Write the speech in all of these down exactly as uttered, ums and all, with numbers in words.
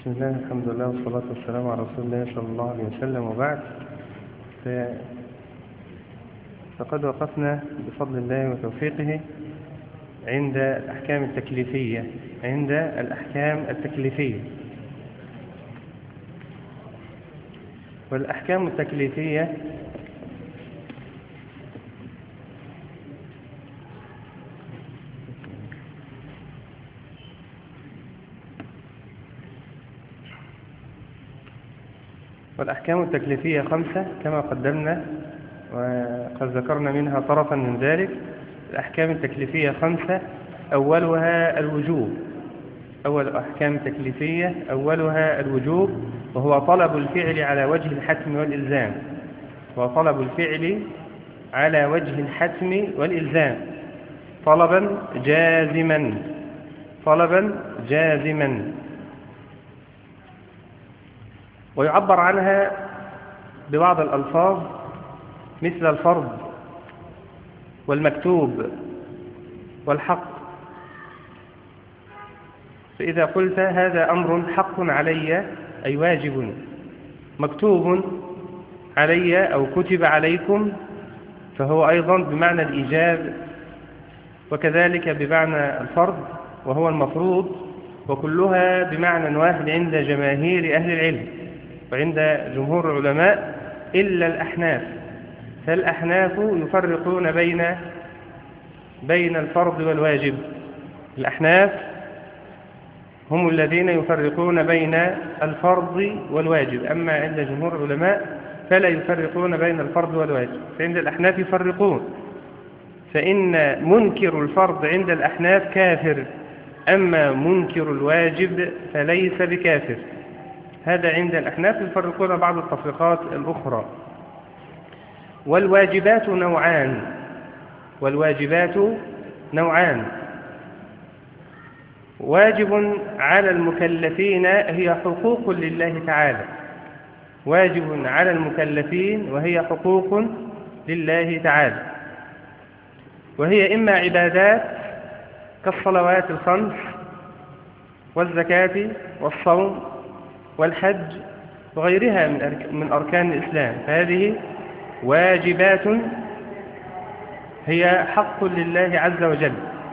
بسم الله، الحمد لله، والصلاة والسلام على رسول الله صلى الله عليه وسلم، وبعد. فقد وقفنا بفضل الله وتوفيقه عند الأحكام التكليفية عند الأحكام التكليفية والأحكام التكليفية والأحكام التكليفية خمسة كما قدمنا، وقد ذكرنا منها طرفا من ذلك. الأحكام التكليفية خمسة، أولها الوجوب. أول أحكام تكليفية أولها الوجوب، وهو طلب الفعل على وجه الحتم والإلزام وطلب الفعل على وجه الحتم والإلزام طلبا جازما طلبا جازما ويعبر عنها ببعض الألفاظ مثل الفرض والمكتوب والحق. فإذا قلت هذا أمر حق علي أي واجب، مكتوب علي أو كتب عليكم، فهو أيضا بمعنى الإيجاب، وكذلك بمعنى الفرض وهو المفروض، وكلها بمعنى واحد عند جماهير أهل العلم وعند جمهور العلماء إلا الأحناف. فالأحناف يفرقون بين بين الفرض والواجب. الأحناف هم الذين يفرقون بين الفرض والواجب، أما عند جمهور العلماء فلا يفرقون بين الفرض والواجب. فعند الأحناف يفرقون، فإن منكر الفرض عند الأحناف كافر، أما منكر الواجب فليس بكافر. هذا عند الأحناف. يفرقون بعض التفريقات الأخرى. والواجبات نوعان والواجبات نوعان واجب على المكلفين هي حقوق لله تعالى واجب على المكلفين وهي حقوق لله تعالى، وهي إما عبادات كالصلوات الخمس والزكاة والصوم والحج وغيرها من أركان الإسلام، فهذه واجبات هي حق لله عز وجل،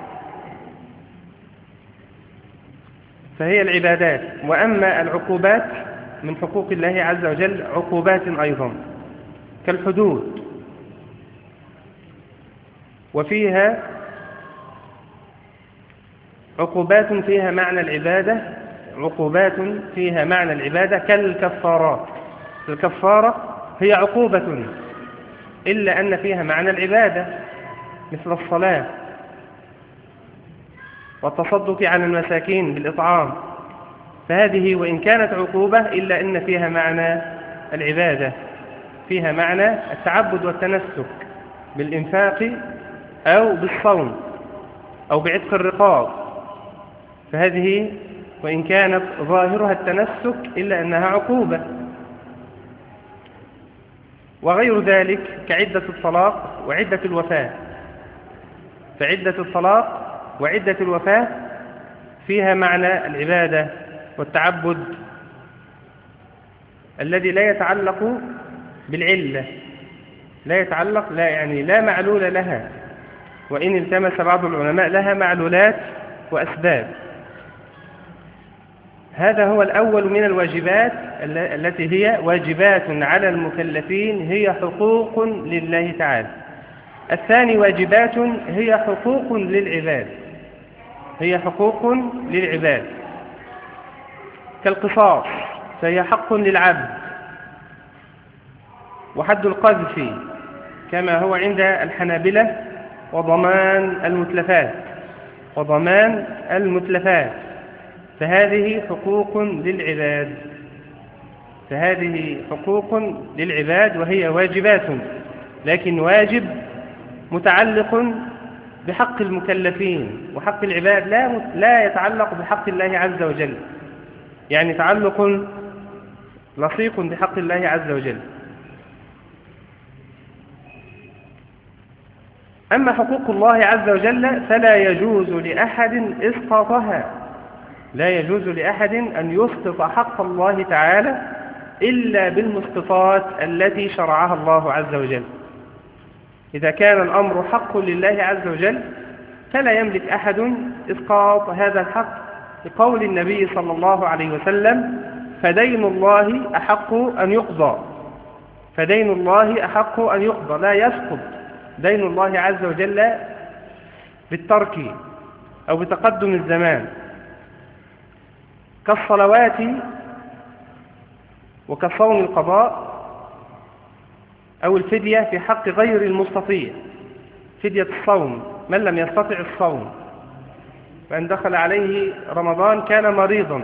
فهي العبادات. وأما العقوبات من حقوق الله عز وجل عقوبات أيضا كالحدود، وفيها عقوبات فيها معنى العبادة عقوبات فيها معنى العبادة كالكفارات. الكفارة هي عقوبة إلا أن فيها معنى العبادة، مثل الصلاة والتصدق على المساكين بالإطعام، فهذه وإن كانت عقوبة إلا أن فيها معنى العبادة، فيها معنى التعبد والتنسك بالإنفاق أو بالصوم أو بعتق الرقاب، فهذه وإن كانت ظاهرها التنسك إلا أنها عقوبة. وغير ذلك كعدة الطلاق وعدة الوفاة، فعدة الطلاق وعدة الوفاة فيها معنى العبادة والتعبد الذي لا يتعلق بالعلة، لا يتعلق لا يعني لا معلول لها، وإن التمس بعض العلماء لها معلولات وأسباب. هذا هو الأول من الواجبات التي هي واجبات على المكلفين هي حقوق لله تعالى. الثاني واجبات هي حقوق للعباد هي حقوق للعباد كالقصاص، فهي حق للعبد، وحد القذف كما هو عند الحنابلة، وضمان المتلفات وضمان المتلفات فهذه حقوق للعباد فهذه حقوق للعباد وهي واجبات، لكن واجب متعلق بحق المكلفين، وحق العباد لا لا يتعلق بحق الله عز وجل، يعني تعلق لصيق بحق الله عز وجل. أما حقوق الله عز وجل فلا يجوز لأحد إسقاطها لا يجوز لأحد أن يسقط حق الله تعالى إلا بالمسقطات التي شرعها الله عز وجل. إذا كان الأمر حق لله عز وجل فلا يملك أحد إسقاط هذا الحق، لقول النبي صلى الله عليه وسلم: فدين الله أحق أن يقضى، فدين الله أحق أن يقضى. لا يسقط دين الله عز وجل بالترك أو بتقدم الزمان، كالصلوات وكصوم القضاء أو الفدية في حق غير المستطيع. فدية الصوم، من لم يستطع الصوم فإن دخل عليه رمضان كان مريضا،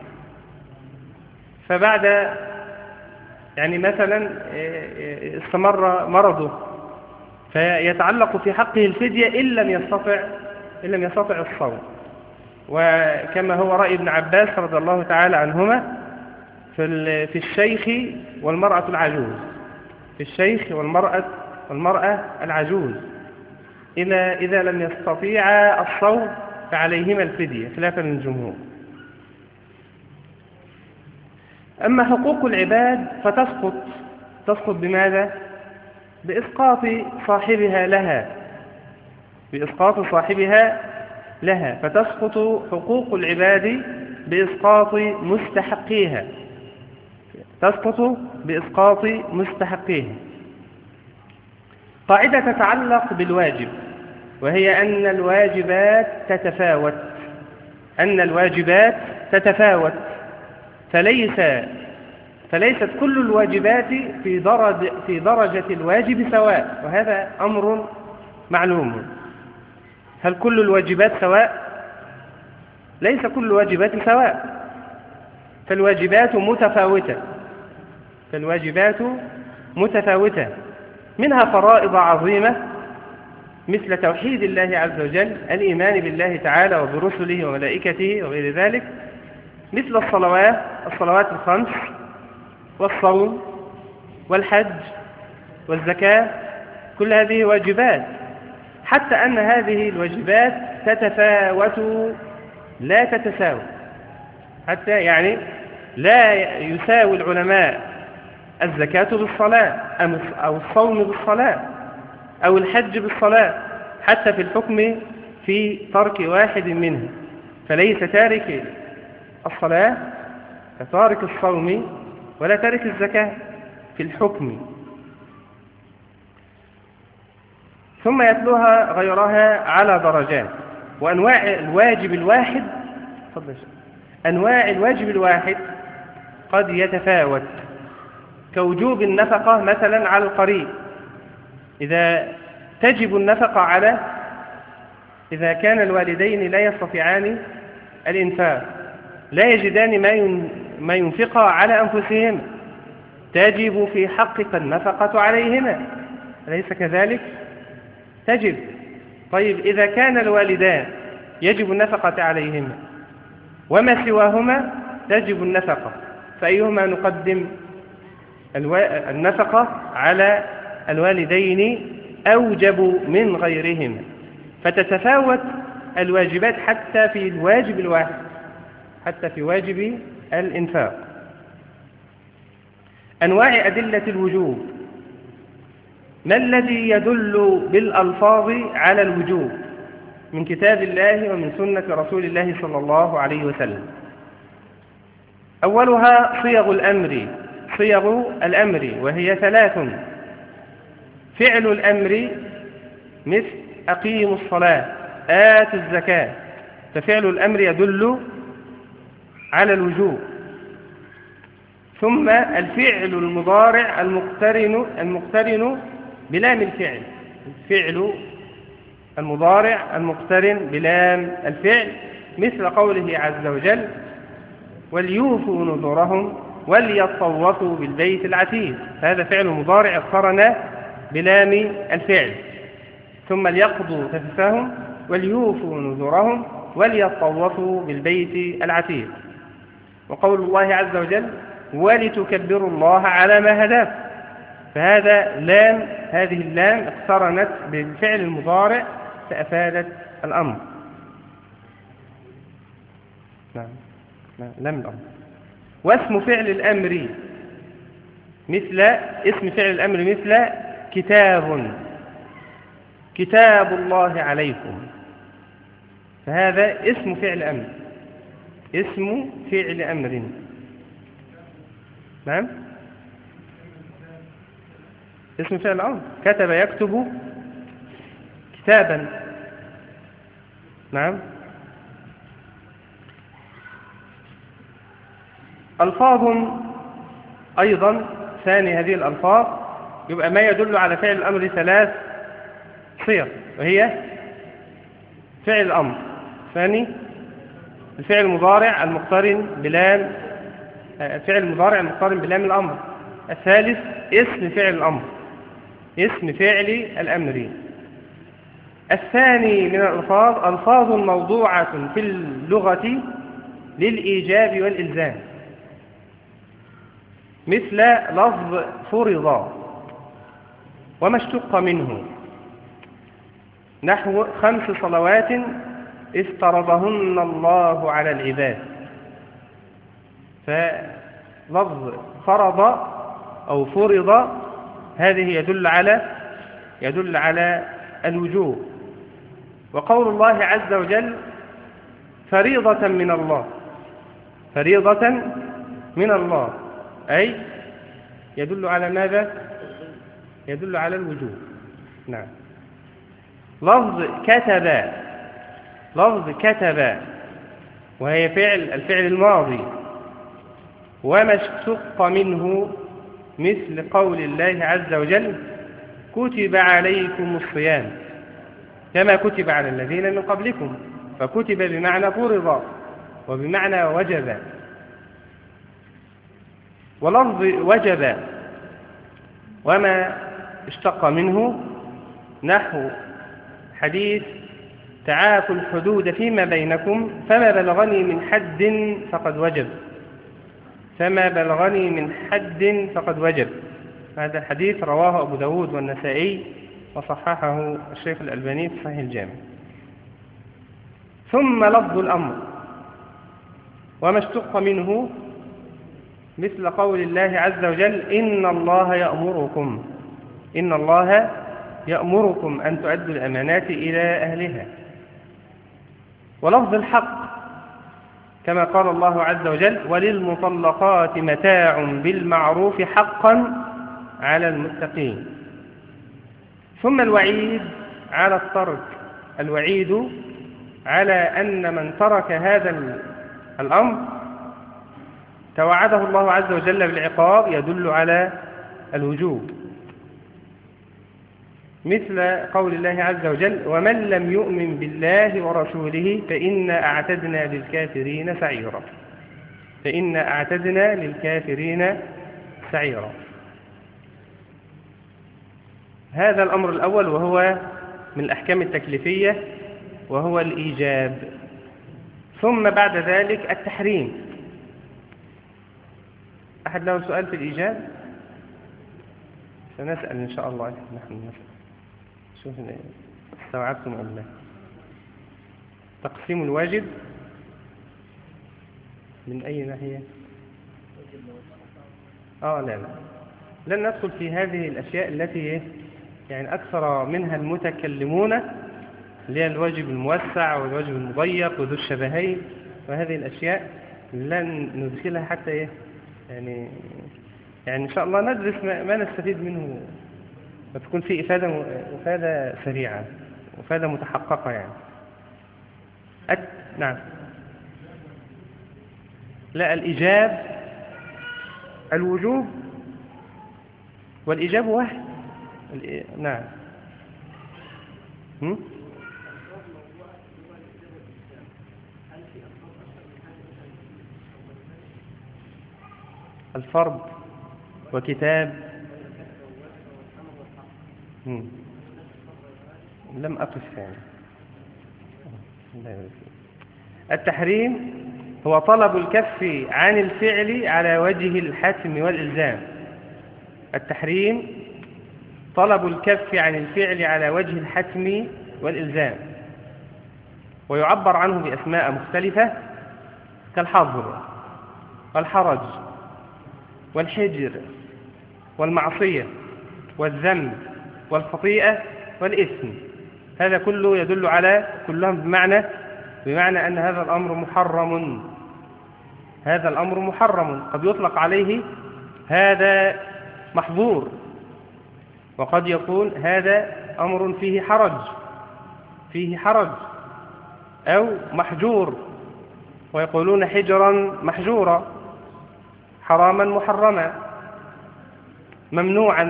فبعد يعني مثلا استمر مرضه فيتعلق في حقه الفدية إن لم يستطع إن لم يستطع الصوم. وكما هو رأي ابن عباس رضي الله تعالى عنهما في في الشيخ والمرأة العجوز، في الشيخ والمرأة والمرأة العجوز إذا إذا لم يستطيعا الصوم فعليهما الفدية خلافا للجمهور. أما حقوق العباد فتسقط تسقط بماذا؟ بإسقاط صاحبها لها، بإسقاط صاحبها لها، فتسقط حقوق العباد بإسقاط مستحقيها، تسقط بإسقاط مستحقيها. قاعدة تتعلق بالواجب، وهي أن الواجبات تتفاوت أن الواجبات تتفاوت فليس فليست كل الواجبات في درجة في درجة الواجب سواء، وهذا أمر معلوم. هل كل الواجبات سواء؟ ليس كل الواجبات سواء، فالواجبات متفاوتة فالواجبات متفاوتة منها فرائض عظيمة مثل توحيد الله عز وجل، الإيمان بالله تعالى وبرسله وملائكته وغير ذلك، مثل الصلوات الصلوات الخمس والصوم والحج والزكاة، كل هذه واجبات، حتى أن هذه الواجبات تتفاوت لا تتساوي، حتى يعني لا يساوي العلماء الزكاة بالصلاة أو الصوم بالصلاة أو الحج بالصلاة، حتى في الحكم في ترك واحد منها، فليس تارك الصلاة كتارك الصوم ولا تارك الزكاة في الحكم. ثم يتلوها غيرها على درجات. وأنواع الواجب الواحد أنواع الواجب الواحد قد يتفاوت، كوجوب النفقة مثلا على القريب، إذا تجب النفقة على إذا كان الوالدين لا يستطيعان الإنفاق، لا يجدان ما ما ينفقا على أنفسهم، تجب في حقك النفقة عليهما، أليس كذلك؟ تجب. طيب إذا كان الوالدان يجب النفقة عليهما وما سواهما تجب النفقة، فأيهما نقدم؟ النفقة على الوالدين أوجب من غيرهما، فتتفاوت الواجبات حتى في الواجب الواحد، حتى في واجب الإنفاق. أنواع أدلة الوجوب، ما الذي يدل بالألفاظ على الوجوب من كتاب الله ومن سنة رسول الله صلى الله عليه وسلم؟ أولها صيغ الأمر صيغ الأمر وهي ثلاث: فعل الأمر مثل أقيموا الصلاة، آتوا الزكاة، ففعل الأمر يدل على الوجوب. ثم الفعل المضارع المقترن المقترن بلام الفعل، الفعل المضارع المقترن بلام الفعل، مثل قوله عز وجل: وليوفوا نذورهم وليطوفوا بالبيت العتيق، هذا فعل مضارع اقترن بلام الفعل. ثم ليقضوا تفثهم وليوفوا نذورهم وليطوفوا بالبيت العتيق. وقول الله عز وجل: ولتكبروا الله على ما هداكم، فهذا لام هذه اللام اقترنت بالفعل المضارع فأفادت الأمر. نعم. لام الأمر. واسم فعل الأمر مثل اسم فعل الأمر مثل كتاب، كتاب الله عليكم، فهذا اسم فعل أمر، اسم فعل أمر. نعم، اسم فعل أمر، كتب يكتب كتابا. نعم. ألفاظ أيضا، ثاني هذه الألفاظ يبقى ما يدل على فعل الأمر ثلاث صيغ، وهي فعل الأمر، ثاني الفعل المضارع المقترن بلام، الفعل المضارع المقترن بلام الأمر، الثالث اسم فعل الأمر، اسم فعل الأمر. الثاني من الألفاظ ألفاظ موضوعة في اللغة للإيجاب والإلزام، مثل لفظ فرض وما اشتق منه، نحو خمس صلوات افترضهن الله على العباد. فلفظ فرض أو فرض هذه يدل على يدل على الوجوب. وقول الله عز وجل فريضة من الله، فريضة من الله أي يدل على ماذا؟ يدل على الوجوب. نعم. لفظ كتب، لفظ كتب وهي فعل الفعل الماضي، وما اشتق منه مثل قول الله عز وجل كتب عليكم الصيام كما كتب على الذين من قبلكم، فكتب بمعنى فرض وبمعنى وجب. ولفظ وجب وما اشتق منه نحو حديث تعافوا الحدود فيما بينكم فما بلغني من حد فقد وجب، فما بلغني من حد فقد وجب. هذا الحديث رواه أبو داود والنسائي وصححه الشيخ الألباني في صحيح الجامع. ثم لفظ الأمر وما اشتق منه مثل قول الله عز وجل إن الله يأمركم، إن الله يأمركم أن تؤدوا الأمانات إلى أهلها. ولفظ الحق كما قال الله عز وجل وللمطلقات متاع بالمعروف حقا على المتقين. ثم الوعيد على الترك، الوعيد على أن من ترك هذا الأمر توعده الله عز وجل بالعقاب يدل على الوجوب، مثل قول الله عز وجل ومن لم يؤمن بالله ورسوله فإنا أعتدنا للكافرين سعيرا، فإنا أعتدنا للكافرين سعيرا. هذا الأمر الأول وهو من الأحكام التكليفية وهو الإيجاب. ثم بعد ذلك التحريم. أحد له سؤال في الإيجاب؟ سنسأل إن شاء الله. نحن نسأل. شوف استوعبتم أم لا؟ تقسيم الواجب من أي ناحية؟ آه لا لا لن ندخل في هذه الأشياء التي يعني أكثر منها المتكلمون، اللي هي الواجب الموسع والواجب المضيق وذو الشبهين، وهذه الأشياء لن ندخلها حتى إيه يعني يعني إن شاء الله ندرس ما, ما نستفيد منه وتكون في إفادة إفادة سريعة وإفادة متحققة يعني. أت... نعم. لا، الإيجاب الوجوب والإيجاب واحد. الإ... نعم. هم؟ الفرض وكتاب. هم. لم أقف يعني. التحريم هو طلب الكف عن الفعل على وجه الحتم والإلزام. التحريم طلب الكف عن الفعل على وجه الحتم والإلزام، ويعبر عنه بأسماء مختلفة كالحظر والحرج والحجر والمعصية والذنب والخطيئة والإثم. هذا كله يدل على كلهم بمعنى بمعنى أن هذا الأمر محرم. هذا الأمر محرم قد يطلق عليه هذا محظور، وقد يكون هذا أمر فيه حرج فيه حرج أو محجور، ويقولون حجرا محجورا، حراما محرما، ممنوعا.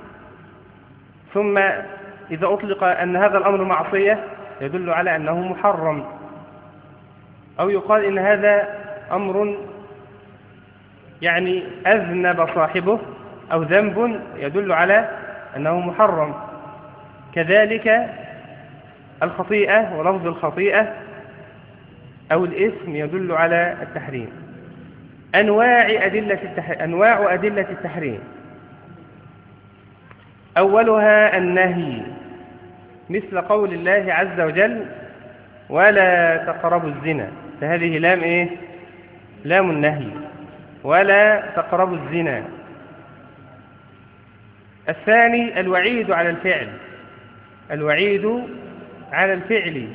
ثم إذا أطلق أن هذا الأمر معصية يدل على أنه محرم، أو يقال إن هذا أمر يعني أذنب صاحبه أو ذنب يدل على أنه محرم. كذلك الخطيئة ولفظ الخطيئة أو الإثم يدل على التحريم. أنواع أدلة التحريم أنواع أدلة التحريم أولها النهي، مثل قول الله عز وجل ولا تقربوا الزنا، فهذه لام إيه؟ لام النهي، ولا تقربوا الزنا. الثاني الوعيد على الفعل، الوعيد على الفعل،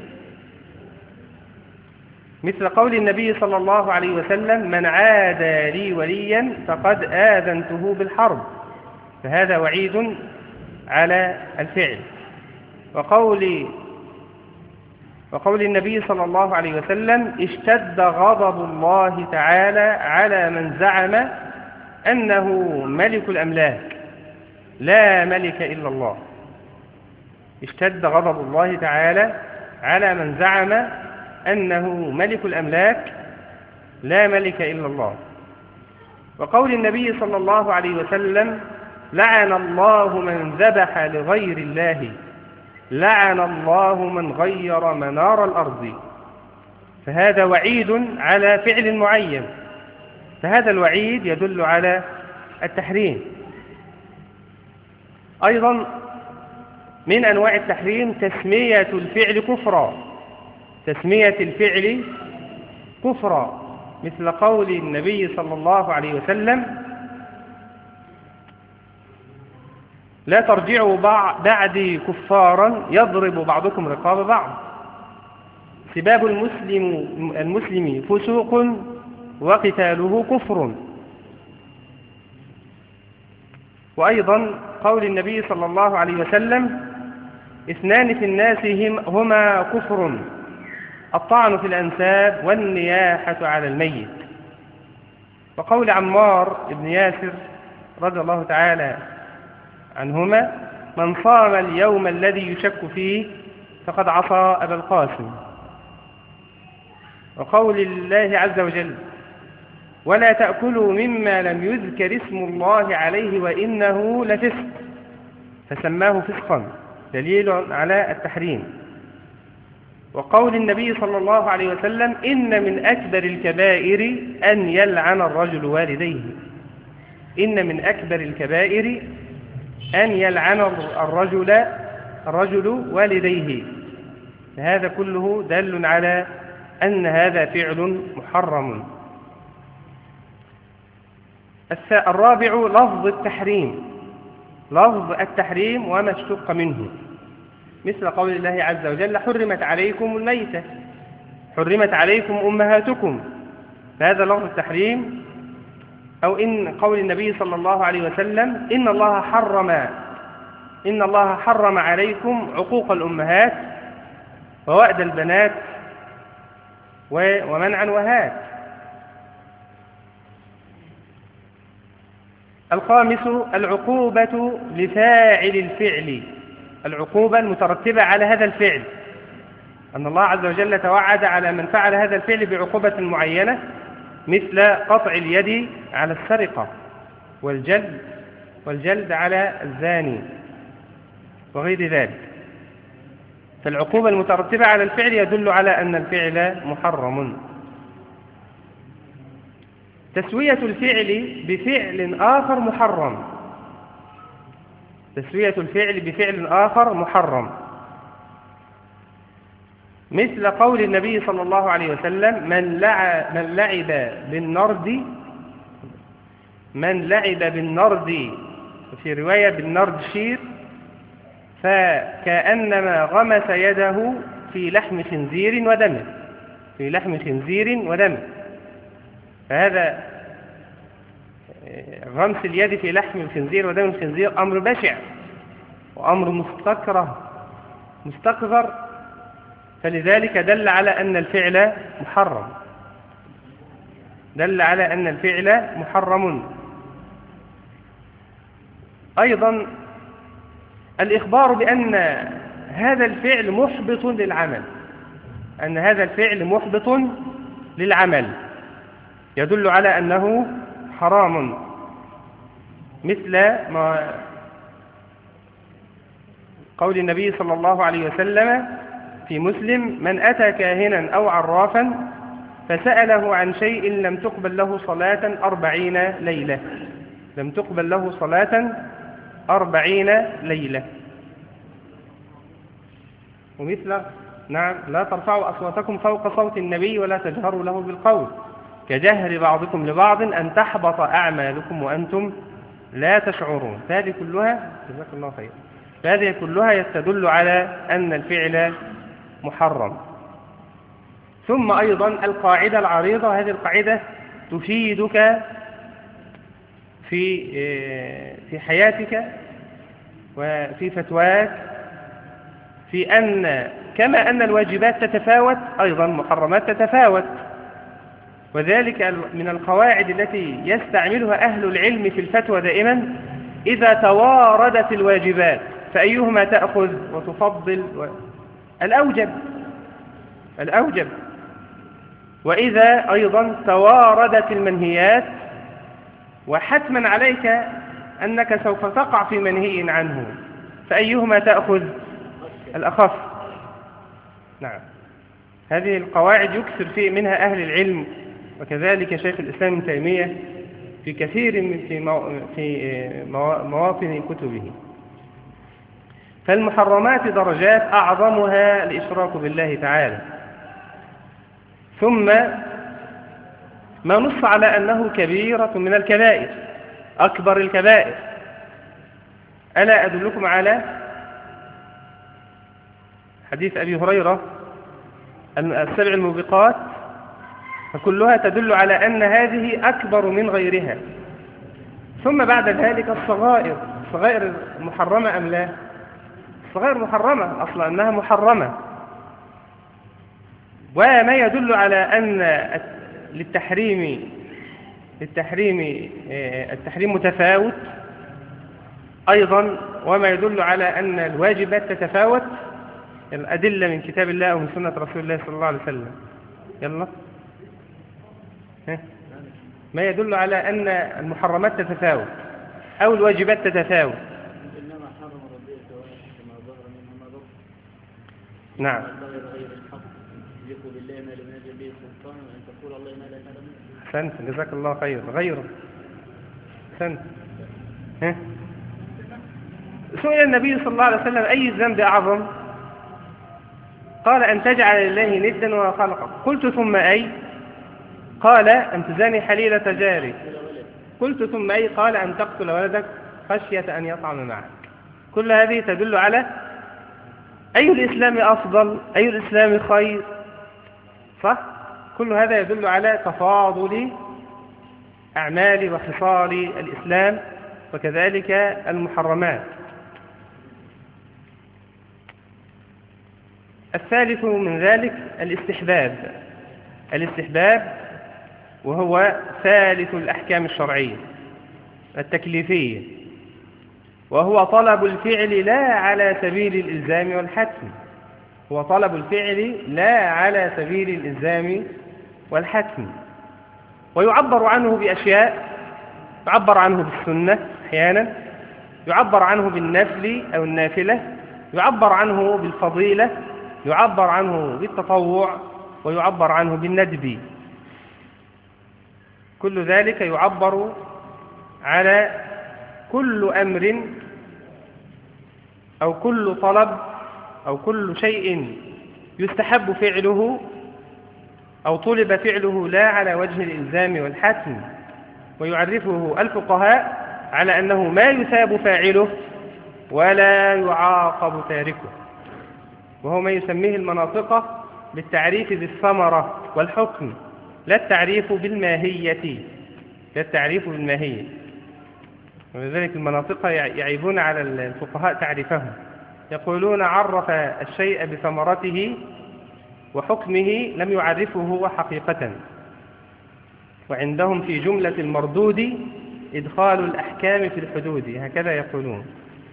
مثل قول النبي صلى الله عليه وسلم من عادى لي وليا فقد آذنته بالحرب، فهذا وعيد على الفعل. وقول وقول النبي صلى الله عليه وسلم اشتد غضب الله تعالى على من زعم أنه ملك الأملاك لا ملك إلا الله. اشتد غضب الله تعالى على من زعم أنه ملك الأملاك لا ملك إلا الله. وقول النبي صلى الله عليه وسلم لعن الله من ذبح لغير الله لعن الله من غير منار الأرض، فهذا وعيد على فعل معين، فهذا الوعيد يدل على التحريم. أيضا من أنواع التحريم تسمية الفعل كفرا، تسمية الفعل كفرا، مثل قول النبي صلى الله عليه وسلم لا ترجعوا بعدي كفارا يضرب بعضكم رقاب بعض. سباب المسلم المسلم فسوق وقتاله كفر. وأيضا قول النبي صلى الله عليه وسلم اثنان في الناس هما كفر الطعن في الأنساب والنياحة على الميت. وقول عمار بن ياسر رضي الله تعالى عنهما من صام اليوم الذي يشك فيه فقد عصى أبا القاسم. وقول الله عز وجل ولا تأكلوا مما لم يذكر اسم الله عليه وإنه لفسق، فسماه فسقا، دليل على التحريم. وقول النبي صلى الله عليه وسلم إن من أكبر الكبائر أن يلعن الرجل والديه، إن من أكبر الكبائر أن يلعن الرجل الرجل والديه، فهذا كله دل على أن هذا فعل محرم. الرابع لفظ التحريم، لفظ التحريم وما اشتق منه، مثل قول الله عز وجل حرمت عليكم الميتة، حرمت عليكم أمهاتكم، فهذا لفظ التحريم. أو إن قول النبي صلى الله عليه وسلم إن الله حرم إن الله حرم عليكم عقوق الأمهات ووأد البنات ومنع وهات. الخامس العقوبة لفاعل الفعل، العقوبة المترتبة على هذا الفعل، أن الله عز وجل توعد على من فعل هذا الفعل بعقوبة معينة، مثل قطع اليد على السرقة والجلد والجلد على الزاني وغير ذلك. فالعقوبة المترتبة على الفعل يدل على أن الفعل محرم. تسوية الفعل بفعل آخر محرم، تسوية الفعل بفعل آخر محرم، مثل قول النبي صلى الله عليه وسلم: من لعب, من لعب بالنرد من لعب بالنرد في رواية بالنرد شير فكأنما غمس يده في لحم خنزير ودمه في لحم خنزير ودمه. فهذا غمس اليد في لحم الخنزير ودم الخنزير أمر بشع وأمر مستكره مستقذر، فلذلك دل على أن الفعل محرم دل على أن الفعل محرم. أيضا الإخبار بأن هذا الفعل محبط للعمل أن هذا الفعل محبط للعمل يدل على أنه حرام، مثل ما قول النبي صلى الله عليه وسلم في مسلم: من أتى كاهنا أو عرافا فسأله عن شيء لم تقبل له صلاة أربعين ليلة لم تقبل له صلاة أربعين ليلة. ومثل نعم لا ترفعوا أصواتكم فوق صوت النبي ولا تجهروا له بالقول كجهر بعضكم لبعض أن تحبط أعمالكم وأنتم لا تشعرون. فهذه كلها جزاك الله خير فهذه كلها تدل على أن الفعل محرم. ثم أيضا القاعدة العريضة، هذه القاعدة تفيدك في في حياتك وفي فتواك في أن كما أن الواجبات تتفاوت أيضا محرمات تتفاوت، وذلك من القواعد التي يستعملها أهل العلم في الفتوى دائما: إذا تواردت الواجبات فأيهما تأخذ وتفضل و... الأوجب الأوجب وإذا أيضا تواردت المنهيات وحتما عليك أنك سوف تقع في منهي عنه فأيهما تأخذ الأخف. نعم هذه القواعد يكثر في منها أهل العلم، وكذلك شيخ الإسلام ابن تيمية في كثير من في في مواطن كتبه. فالمحرمات درجات أعظمها الإشراك بالله تعالى، ثم ما نص على أنه كبيرة من الكبائر أكبر الكبائر. ألا أدلكم على حديث أبي هريرة السبع الموبقات، فكلها تدل على أن هذه أكبر من غيرها. ثم بعد ذلك الصغائر الصغائر محرمة أم لا؟ الصغائر محرمة أصلا أنها محرمة. وما يدل على أن للتحريم للتحريم التحريم متفاوت أيضا، وما يدل على أن الواجبات تتفاوت الأدلة من كتاب الله ومن سنة رسول الله صلى الله عليه وسلم. يلا ما يدل على أن المحرمات تتفاوت أو الواجبات تتفاوت. نعم أحسنت جزاك الله خير. غيره أحسنت. سئل النبي صلى الله عليه وسلم: أي الذنب أعظم؟ قال: أن تجعل لله ندا وخلقك. قلت: ثم أي؟ قال: أن تزاني حليلة جارك. قلت: ثم أي؟ قال: أن تقتل ولدك خشية أن يطعم معك. كل هذه تدل على أي الإسلام أفضل، أي الإسلام خير، صح؟ كل هذا يدل على تفاضل أعمال وخصال الإسلام وكذلك المحرمات. الثالث من ذلك الاستحباب الاستحباب وهو ثالث الأحكام الشرعية التكليفية، وهو طلب الفعل لا على سبيل الإلزام والحتم هو طلب الفعل لا على سبيل الإلزام والحتم ويعبر عنه بأشياء، يعبر عنه بالسنة أحيانا، يعبر عنه بالنفل أو النافلة، يعبر عنه بالفضيلة، يعبر عنه بالتطوع، ويعبر عنه بالندب. كل ذلك يعبر على كل أمر أو كل طلب أو كل شيء يستحب فعله أو طلب فعله لا على وجه الإلزام والحتم، ويعرفه الفقهاء على أنه ما يثاب فاعله ولا يعاقب تاركه، وهو ما يسميه المناطق بالتعريف بالثمرة والحكم، لا التعريف بالماهية، لا التعريف بالماهية. ولذلك المناطق يعيبون على الفقهاء تعريفهم، يقولون عرف الشيء بثمرته وحكمه، لم يعرفه هو حقيقة. وعندهم في جملة المردود إدخال الأحكام في الحدود، هكذا يقولون.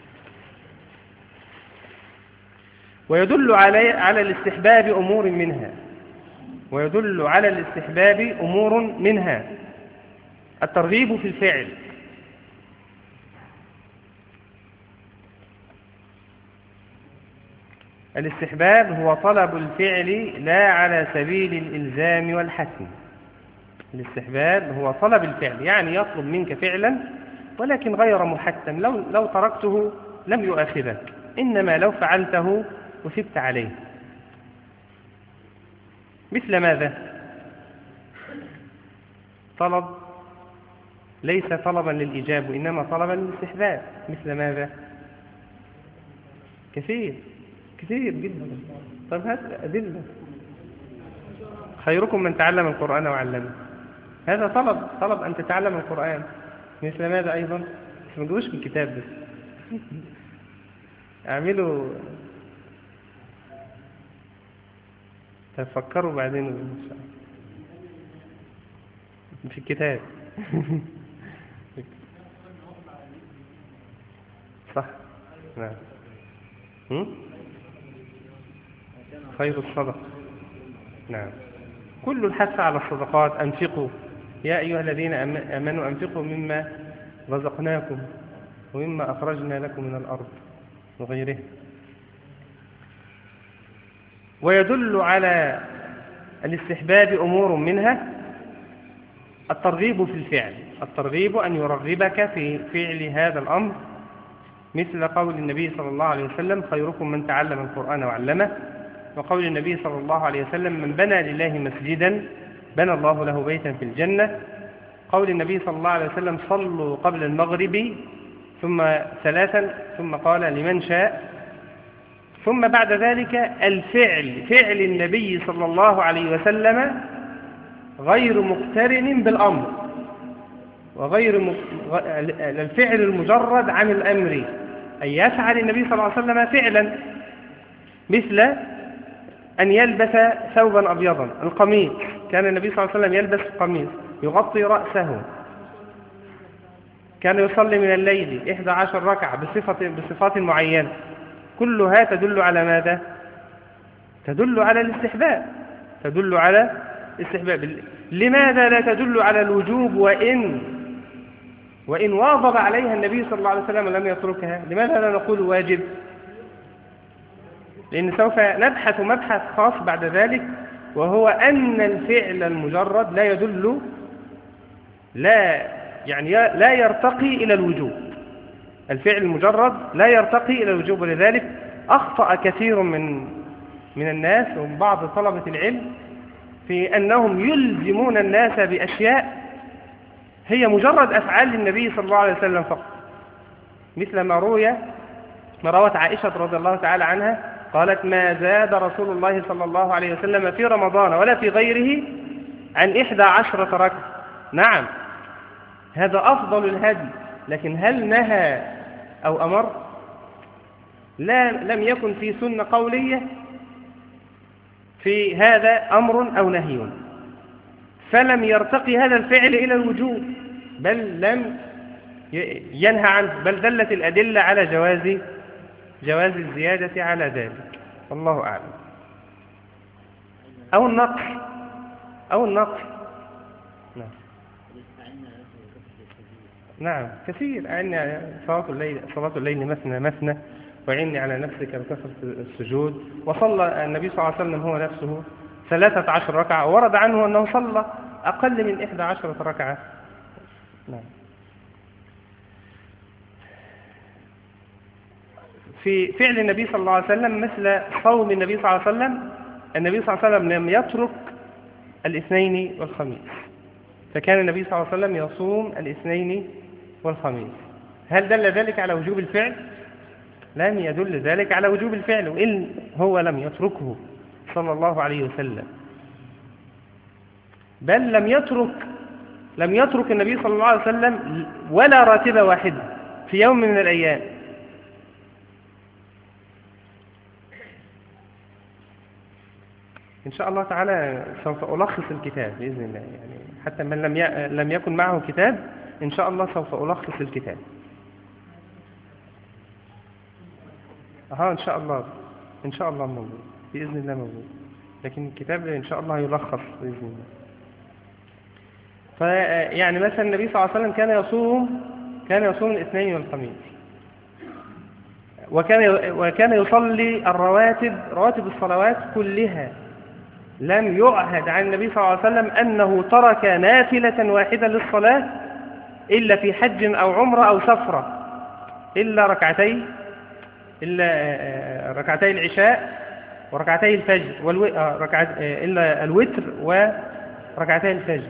ويدل على على الاستحباب أمور منها ويدل على الاستحباب أمور منها الترغيب في الفعل. الاستحباب هو طلب الفعل لا على سبيل الإلزام والحتم. الاستحباب هو طلب الفعل، يعني يطلب منك فعلا ولكن غير محتم، لو لو تركته لم يؤاخذك، إنما لو فعلته وثبت عليه. مثل ماذا؟ طلب ليس طلبا للإجابة وإنما طلبا للاستحباب. مثل ماذا؟ كثير كثير جدا. طيب هات أدلة. خيركم من تعلم القرآن وعلمه، هذا طلب طلب أن تتعلم القرآن. مثل ماذا أيضا؟ بس ما تجيبوش من الكتاب بس اعملوا، تفكروا بعدين إن شاء الله في الكتاب صح. نعم. خير الصدقة. نعم. كل الحث على الصدقات. أنفقوا يا أيها الذين آمنوا أنفقوا مما رزقناكم ومما أخرجنا لكم من الأرض وغيره. ويدل على الاستحباب أمور منها الترغيب في الفعل، الترغيب أن يرغبك في فعل هذا الأمر، مثل قول النبي صلى الله عليه وسلم خيركم من تعلم القرآن وعلمه، وقول النبي صلى الله عليه وسلم من بنى لله مسجدا بنى الله له بيتا في الجنة، قول النبي صلى الله عليه وسلم صلوا قبل المغرب ثم ثلاثا ثم قال لمن شاء، ثم بعد ذلك الفعل، فعل النبي صلى الله عليه وسلم غير مقترن بالأمر، وغير م... الفعل المجرد عن الأمر، أي يفعل النبي صلى الله عليه وسلم فعلا، مثل أن يلبس ثوبا أبيضا، القميص، كان النبي صلى الله عليه وسلم يلبس قميص يغطي رأسه، كان يصلي من الليل إحدى عشر ركعة بصفة بصفات معينة، كلها تدل على ماذا؟ تدل على الاستحباب، تدل على الاستحباب. لماذا لا تدل على الوجوب وإن وإن واظب عليها النبي صلى الله عليه وسلم لم يتركها؟ لماذا لا نقول واجب؟ لأن سوف نبحث مبحث خاص بعد ذلك، وهو أن الفعل المجرد لا يدل لا يعني لا يرتقي إلى الوجوب، الفعل المجرد لا يرتقي إلى الوجوب. ولذلك أخطأ كثير من من الناس ومن بعض طلبة العلم في أنهم يلزمون الناس بأشياء هي مجرد أفعال النبي صلى الله عليه وسلم فقط، مثل ما روي ما روت عائشة رضي الله تعالى عنها قالت ما زاد رسول الله صلى الله عليه وسلم في رمضان ولا في غيره عن إحدى عشرة ركعة. نعم هذا أفضل الهدي، لكن هل نهى أو أمر؟ لا، لم يكن في سنة قولية في هذا أمر أو نهي، فلم يرتقي هذا الفعل إلى الوجوب، بل لم ينهى عنه، بل دلت الأدلة على جواز جواز الزيادة على ذلك، والله أعلم. أو النقص أو النقص نعم نعم كثير. أعني صلاة الليل صلاة الليل مثنى مثنى، وعني على نفسك بكثرة السجود. وصلى النبي صلى الله عليه وسلم هو نفسه ثلاثة عشر ركعة، ورد عنه أنه صلى أقل من إحدى عشرة ركعة. نعم. في فعل النبي صلى الله عليه وسلم مثل صوم النبي صلى الله عليه وسلم النبي صلى الله عليه وسلم لم يترك الاثنين والخميس، فكان النبي صلى الله عليه وسلم يصوم الاثنين والخميس. هل دل ذلك على وجوب الفعل؟ لم يدل ذلك على وجوب الفعل، وإن هو لم يتركه صلى الله عليه وسلم، بل لم يترك لم يترك النبي صلى الله عليه وسلم ولا راتبة واحدة في يوم من الأيام. إن شاء الله تعالى سوف ألخص الكتاب بإذن الله، يعني حتى من لم لم يكن معه كتاب إن شاء الله سوف ألخص الكتاب. ها إن شاء الله إن شاء الله موجود بإذن الله موجود، لكن الكتاب إن شاء الله يلخص بإذن الله. فيعني مثلا النبي صلى الله عليه وسلم كان يصوم كان يصوم الاثنين والخميس، وكان وكان يصلي الرواتب رواتب الصلوات كلها. لم يعهد عن النبي صلى الله عليه وسلم أنه ترك نافلة واحدة للصلاة إلا في حج أو عمرة أو سفرة، إلا ركعتي إلا ركعتي العشاء وركعتي الفجر والو... ركعت... إلا الوتر وركعتي الفجر.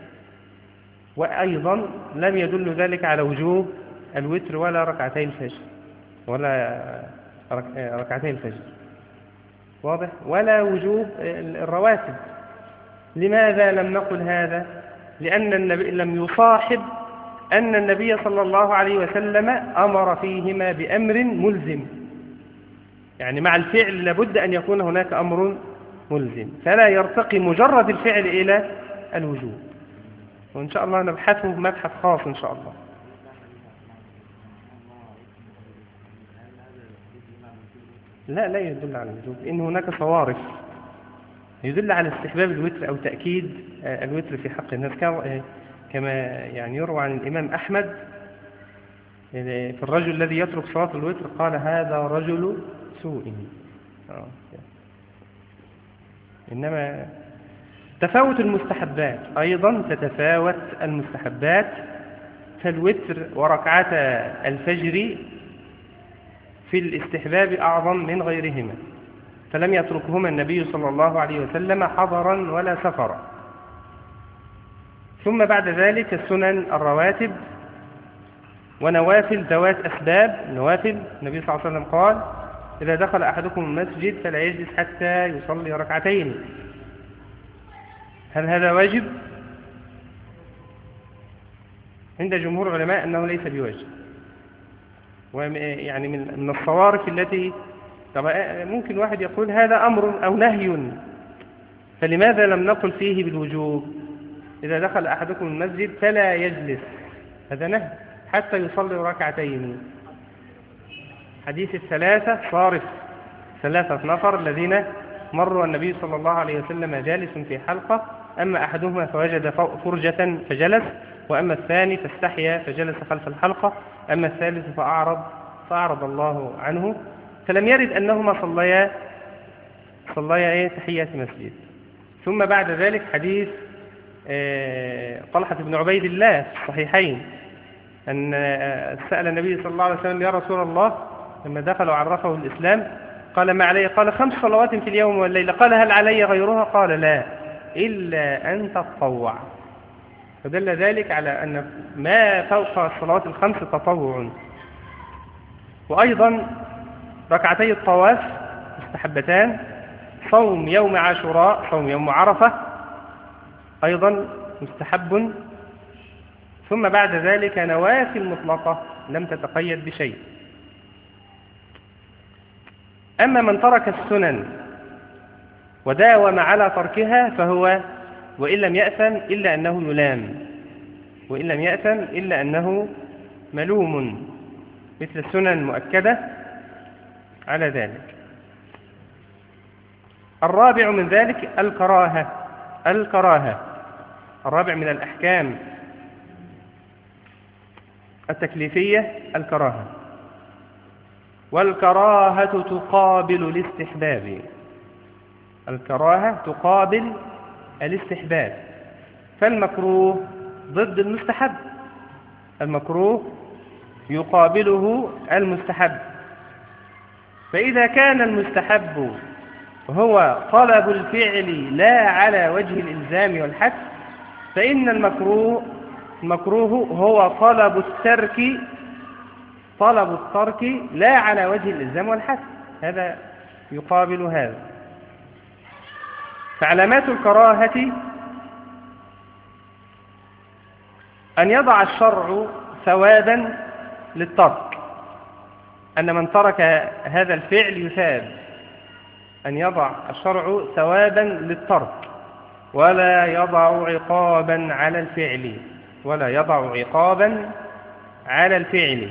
وأيضا لم يدل ذلك على وجوب الوتر ولا ركعتي الفجر ولا رك... ركعتي الفجر، واضح؟ ولا وجوب الرواتب. لماذا لم نقل هذا؟ لأن النبي لم يصاحب أن النبي صلى الله عليه وسلم أمر فيهما بأمر ملزم، يعني مع الفعل لابد أن يكون هناك أمر ملزم، فلا يرتقي مجرد الفعل إلى الوجوب. وإن شاء الله نبحثه مبحث خاص إن شاء الله. لا لا يدل على الوجوب، إن هناك صوارف يدل على استحباب الوتر أو تأكيد الوتر في حق الناس، كما يعني يروى عن الإمام أحمد في الرجل الذي يترك صلاة الوتر قال هذا رجل سوء. إنما تفاوت المستحبات أيضا تتفاوت المستحبات، فالوتر وركعة الفجر في الاستحباب أعظم من غيرهما، فلم يتركهما النبي صلى الله عليه وسلم حضرا ولا سفرا. ثم بعد ذلك السنن الرواتب ونوافل ذوات أسباب. نوافل النبي صلى الله عليه وسلم قال إذا دخل أحدكم المسجد فلا يجلس حتى يصلي ركعتين. هل هذا واجب؟ عند جمهور العلماء أنه ليس بواجب، ويعني من الصوارف التي طبعا ممكن واحد يقول هذا أمر أو نهي، فلماذا لم نقل فيه بالوجوب؟ إذا دخل أحدكم المسجد فلا يجلس، هذا نهي حتى يصلي ركعتين. حديث الثلاثة صارف، ثلاثة نفر الذين مروا النبي صلى الله عليه وسلم جالس في حلقة، أما أحدهما فوجد فرجة فجلس، وأما الثاني فاستحيا فجلس خلف الحلقة، أما الثالث فأعرض فأعرض الله عنه. فلم يرد أنهما صليا صليا إيه تحيات مسجد. ثم بعد ذلك حديث طلحة بن عبيد الله في الصحيحين أن سأل النبي صلى الله عليه وسلم يا رسول الله لما دخل وعرفه الإسلام قال ما علي؟ قال خمس صلوات في اليوم والليلة. قال هل علي غيرها؟ قال لا إلا أن تتطوع. فدل ذلك على أن ما فوق الصلوات الخمس تطوع. وأيضا ركعتي الطواف مستحبتان. صوم يوم عاشوراء، صوم يوم عرفة أيضا مستحب. ثم بعد ذلك نوافل مطلقة لم تتقيد بشيء. أما من ترك السنن وداوم على تركها فهو وإن لم يأثم إلا أنه يلام، وإن لم يأثم إلا أنه ملوم، مثل السنن المؤكدة على ذلك. الرابع من ذلك الكراهة. الكراهة الرابع من الأحكام التكليفية الكراهة، والكراهة تقابل الاستحباب. الكراهة تقابل الاستحباب، فالمكروه ضد المستحب، المكروه يقابله المستحب. فإذا كان المستحب هو طلب الفعل لا على وجه الإلزام والحث، فإن المكروه المكروه هو طلب الترك طلب الترك لا على وجه الإلزام والحث، هذا يقابل هذا. فعلامات الكراهة أن يضع الشرع ثوابا للترك، أن من ترك هذا الفعل يثاب، أن يضع الشرع ثوابا للترك ولا يضع عقابا على الفعل ولا يضع عقابا على الفعل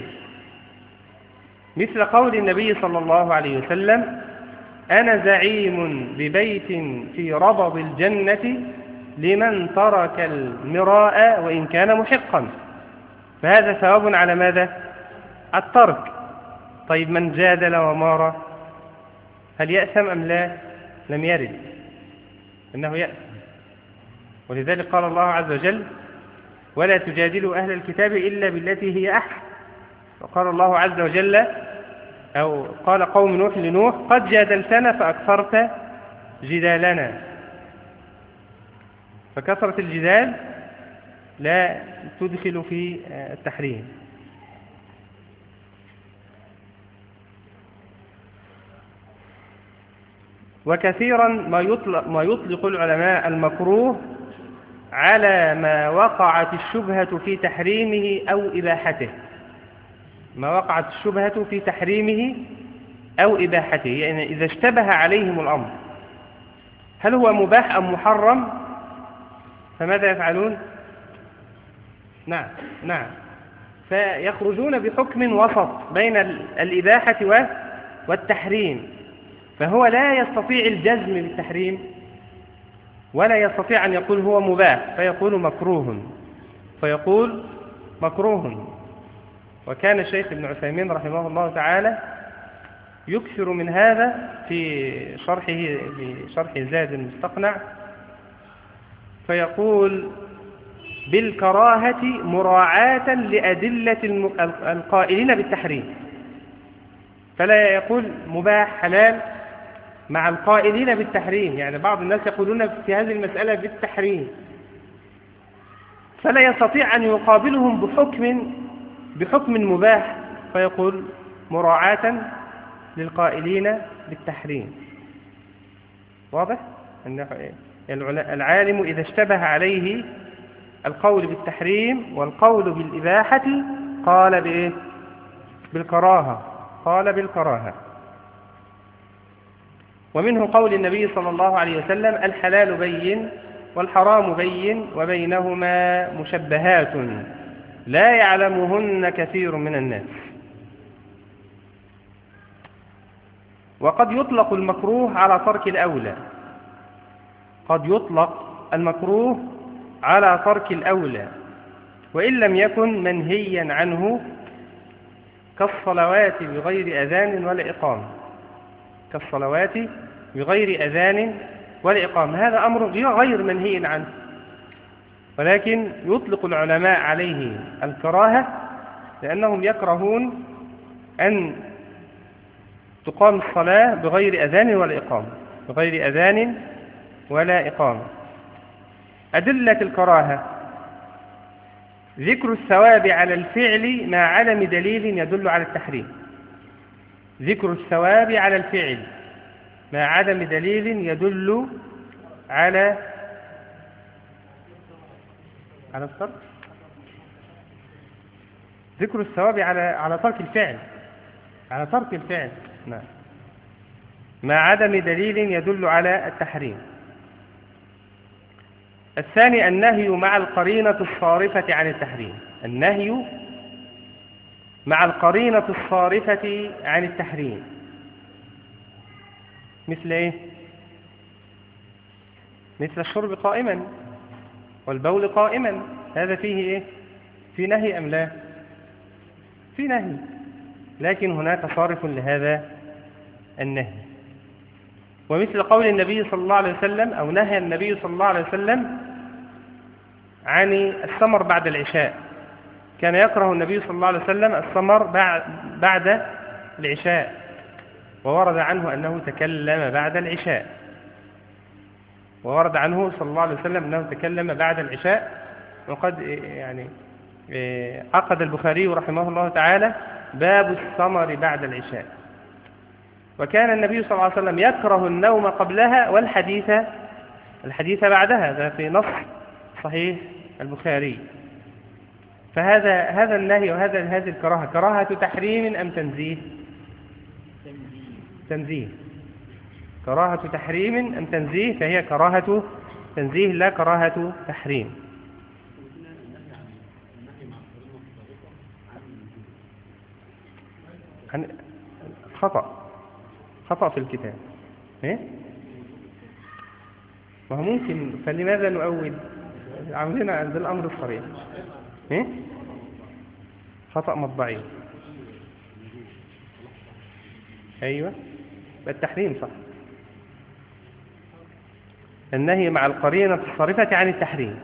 مثل قول النبي صلى الله عليه وسلم: أنا زعيم ببيت في ربض الجنة لمن ترك المراء وإن كان محقا. فهذا ثواب على ماذا؟ الترك. طيب من جادل ومار هل يأثم أم لا؟ لم يرد أنه يأثم، ولذلك قال الله عز وجل: ولا تجادلوا أهل الكتاب إلا بالتي هي أحسن. وقال الله عز وجل، أو قال قوم نوح لنوح: قد جادلتنا فأكثرت جدالنا. فكثرة الجدال لا تدخل في التحريم. وكثيرا ما يطلق, ما يطلق العلماء المكروه على ما وقعت الشبهة في تحريمه أو إباحته، ما وقعت الشبهة في تحريمه أو إباحته، يعني إذا اشتبه عليهم الأمر هل هو مباح أم محرم فماذا يفعلون؟ نعم نعم فيخرجون بحكم وسط بين الإباحة والتحريم، فهو لا يستطيع الجزم بالتحريم ولا يستطيع أن يقول هو مباح، فيقول مكروه فيقول مكروه. وكان الشيخ ابن عثيمين رحمه الله تعالى يكثر من هذا في شرحه في شرح زاد المستقنع، فيقول: بالكراهة مراعاة لأدلة القائلين بالتحريم، فلا يقول مباح حلال مع القائلين بالتحريم، يعني بعض الناس يقولون في هذه المسألة بالتحريم، فلا يستطيع أن يقابلهم بحكم بحكم مباح، فيقول مراعاة للقائلين بالتحريم. واضح؟ العالم إذا اشتبه عليه القول بالتحريم والقول بالإباحة قال بإيه؟ بالكراهة، قال بالكراهة. ومنه قول النبي صلى الله عليه وسلم: الحلال بين والحرام بين وبينهما مشبهات لا يعلمهن كثير من الناس. وقد يطلق المكروه على ترك الأولى، قد يطلق المكروه على ترك الأولى وإن لم يكن منهيا عنه، كالصلوات بغير أذان ولا إقامة، كالصلوات بغير أذان ولا إقامة، هذا أمر غير منهي عنه، ولكن يطلق العلماء عليه الكراهة لأنهم يكرهون أن تقام الصلاة بغير أذان ولا إقامة، بغير أذان ولا إقامة. أدلة الكراهة: ذكر الثواب على الفعل مع عدم دليل يدل على التحريم، ذكر الثواب على الفعل مع عدم دليل يدل على على الترك، ذكر الثواب على على ترك الفعل، على ترك الفعل نعم، مع عدم دليل يدل على التحريم. الثاني النهي مع القرينة الصارفة عن التحريم، النهي مع القرينة الصارفة عن التحريم، مثل ايه؟ مثل الشرب قائما والبول قائما، هذا فيه ايه؟ في نهي ام لا؟ في نهي، لكن هناك صارف لهذا النهي. ومثل قول النبي صلى الله عليه وسلم، أو نهى النبي صلى الله عليه وسلم عن السمر بعد العشاء، كان يكره النبي صلى الله عليه وسلم السمر بعد العشاء، وورد عنه أنه تكلم بعد العشاء وورد عنه صلى الله عليه وسلم أنه تكلم بعد العشاء. وقد يعني عقد البخاري رحمه الله تعالى باب السمر بعد العشاء. وكان النبي صلى الله عليه وسلم يكره النوم قبلها والحديث الحديث بعدها، هذا في نص صحيح البخاري. فهذا هذا النهي وهذا هذه الكراهة كراهة تحريم أم تنزيه؟ تنزيه. كراهة تحريم أم تنزيه؟ فهي كراهة تنزيه لا كراهة تحريم. خطأ خطأ في الكتاب. إيه؟ ما هو ممكن، فلماذا نؤول؟ عاملين عند الأمر الصريح. إيه؟ خطأ مطبعي. أيوة، التحريم صح. النهي مع القرينة الصارفة عن التحريم.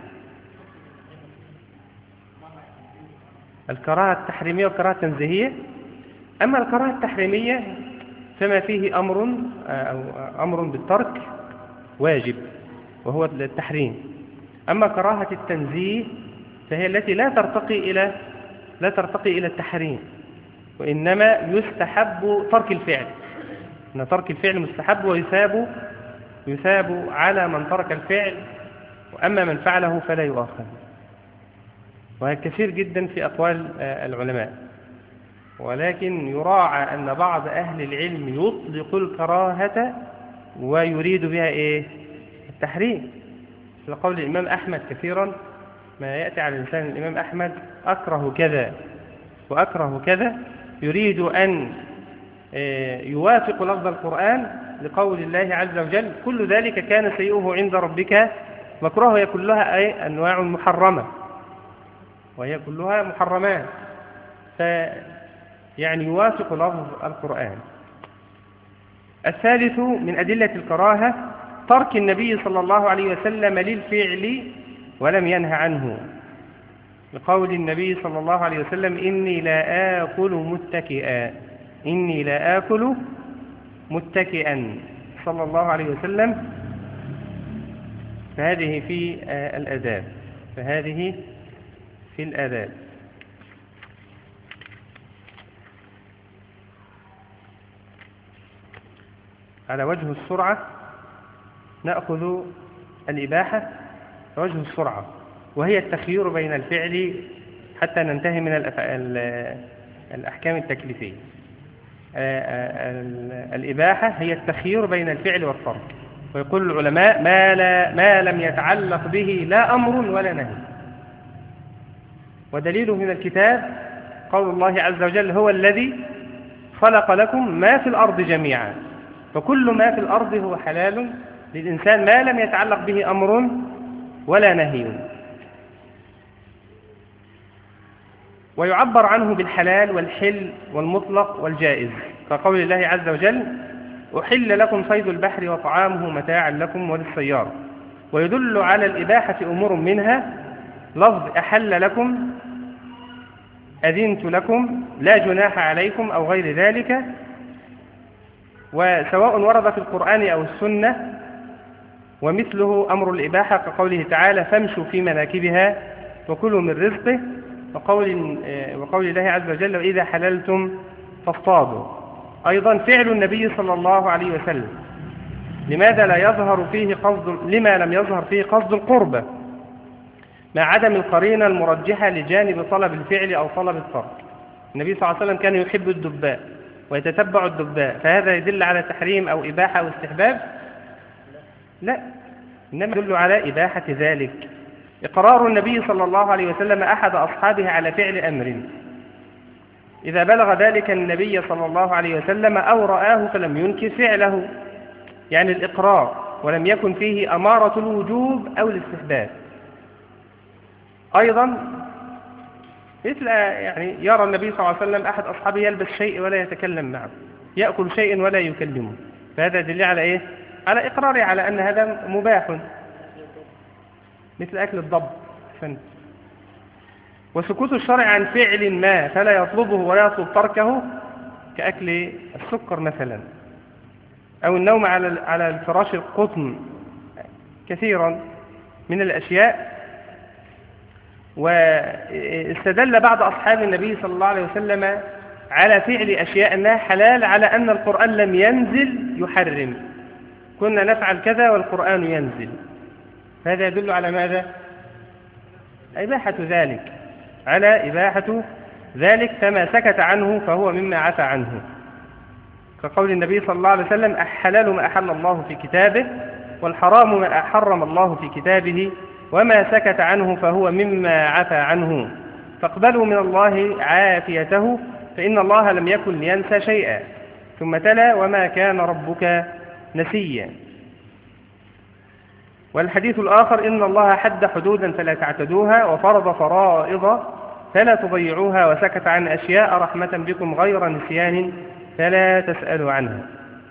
الكراهة التحريمية والكراهة التنزيهية. أما الكراهة التحريمية فما فيه أمر أو أمر بالترك واجب وهو التحريم. أما كراهة التنزيه فهي التي لا ترتقي إلى لا ترتقي إلى التحريم، وإنما يستحب ترك الفعل. أن ترك الفعل مستحب ويثاب يثاب على من ترك الفعل، وأما من فعله فلا يؤاخذ. وهذا كثير جدا في أقوال العلماء. ولكن يراعى أن بعض أهل العلم يطلق الكراهة ويريد بها إيه؟ التحريم. في قول الإمام أحمد كثيرا ما يأتي على لسان الإمام أحمد أكره كذا وأكره كذا، يريد أن يوافق لفظ القرآن لقول الله عز وجل كل ذلك كان سيئه عند ربك مكروه، وهي كلها أي أنواع محرمة وهي كلها محرمات. فيعني يوافق لفظ القرآن. الثالث من أدلة الكراهة ترك النبي صلى الله عليه وسلم للفعل ولم ينه عنه، لقول النبي صلى الله عليه وسلم إني لا آكل متكئا إني لا آكل متكئا صلى الله عليه وسلم. فهذه في الآداب فهذه في الآداب. على وجه السرعة نأخذ الإباحة وجه السرعة، وهي التخيير بين الفعل حتى ننتهي من الأحكام التكليفية. الإباحة هي التخيير بين الفعل والترك. ويقول العلماء ما, لا ما لم يتعلق به لا أمر ولا نهي. ودليله من الكتاب قول الله عز وجل هو الذي خلق لكم ما في الأرض جميعا. فكل ما في الأرض هو حلال للإنسان ما لم يتعلق به أمر ولا نهي. ويعبر عنه بالحلال والحل والمطلق والجائز، كقول الله عز وجل أحل لكم صيد البحر وطعامه متاعا لكم وللسيارة. ويدل على الإباحة أمور منها لفظ أحل لكم أذنت لكم لا جناح عليكم أو غير ذلك، وسواء ورد في القرآن أو السنة. ومثله أمر الإباحة كقوله تعالى فامشوا في مناكبها وكلوا من رزقه، وقول, وقول الله عز وجل وإذا حللتم فاصطادوا. أيضا فعل النبي صلى الله عليه وسلم لماذا لا يظهر فيه قصد لما لم يظهر فيه قصد القربة مع عدم القرينة المرجحة لجانب طلب الفعل أو طلب الترك. النبي صلى الله عليه وسلم كان يحب الدباء ويتتبع الدباء، فهذا يدل على تحريم أو إباحة أو استحباب؟ لا، إنما يدل على إباحة ذلك. إقرار النبي صلى الله عليه وسلم أحد أصحابه على فعل أمر إذا بلغ ذلك النبي صلى الله عليه وسلم أو رآه فلم ينكر فعله، يعني الإقرار ولم يكن فيه أمارة الوجوب أو الاستحباب. أيضا مثل يعني يرى النبي صلى الله عليه وسلم أحد أصحابه يلبس شيء ولا يتكلم معه، يأكل شيء ولا يكلمه، فهذا دليل على إيه؟ على إقراره على أن هذا مباح، مثل أكل الضب. وسكوت الشرع عن فعل ما فلا يطلبه ولا يطلب تركه كأكل السكر مثلا، أو النوم على على الفراش القطن، كثيرا من الأشياء. واستدل بعض أصحاب النبي صلى الله عليه وسلم على فعل أشياء أنها حلال على أن القرآن لم ينزل يحرم، كنا نفعل كذا والقرآن ينزل، هذا يدل على ماذا؟ إباحة ذلك، على إباحة ذلك، فما سكت عنه فهو مما عفى عنه، كقول النبي صلى الله عليه وسلم: الحلال ما أحل الله في كتابه، والحرام ما حرم الله في كتابه، وما سكت عنه فهو مما عفى عنه، فاقبلوا من الله عافيته، فإن الله لم يكن لينسى شيئا. ثم تلا: وما كان ربك نسيا. والحديث الآخر: إن الله حد حدودا فلا تعتدوها، وفرض فرائض فلا تضيعوها، وسكت عن أشياء رحمة بكم غير نسيان فلا تسألوا عنها.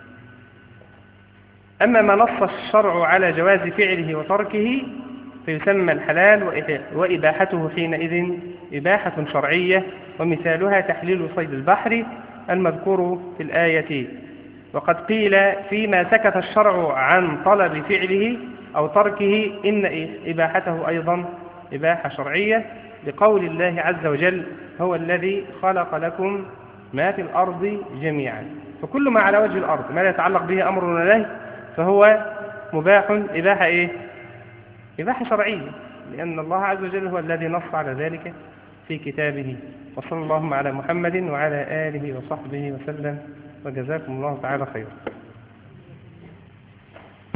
أما ما نص الشرع على جواز فعله وتركه فيسمى الحلال، وإباحته حينئذ إباحة شرعية، ومثالها تحليل صيد البحر المذكور في الآية. وقد قيل فيما سكت الشرع عن طلب فعله أو تركه إن إباحته أيضا إباحة شرعية، لقول الله عز وجل: هو الذي خلق لكم ما في الأرض جميعا. فكل ما على وجه الأرض ما لا يتعلق به أمر ونهي فهو مباح إباحة إيه؟ إباحة شرعية، لأن الله عز وجل هو الذي نص على ذلك في كتابه. وصلى اللهم على محمد وعلى آله وصحبه وسلم، وجزاكم الله تعالى خيرا.